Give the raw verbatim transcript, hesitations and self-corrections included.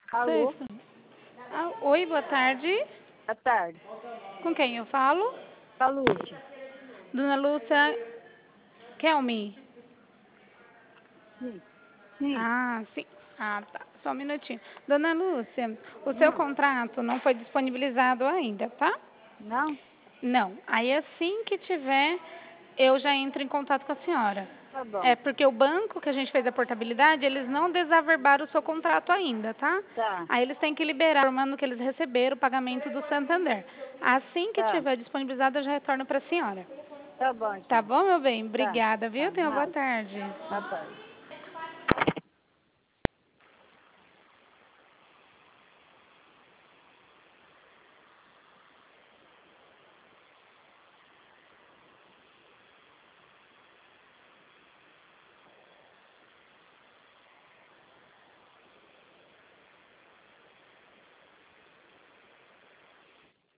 Seis. Alô? Ah, oi, boa tarde. Boa tarde. Com quem eu falo? Com a Lúcia. Dona Lúcia Kelmi. Sim. Sim. Ah, sim. Ah, tá. Só um minutinho. Dona Lúcia, o seu Hum. contrato não foi disponibilizado ainda, tá? Não? Não. Aí assim que tiver, eu já entro em contato com a senhora. Tá bom. É porque o banco que a gente fez a portabilidade, eles não desaverbaram o seu contrato ainda, tá? Tá. Aí eles têm que liberar, formando que eles receberam o pagamento do Santander. Assim que Tá. tiver disponibilizado, eu já retorno para a senhora. Tá bom, Tá então. bom, meu bem? Tá. Obrigada, viu? Tá. Tenha uma boa Nada. tarde. Boa tarde.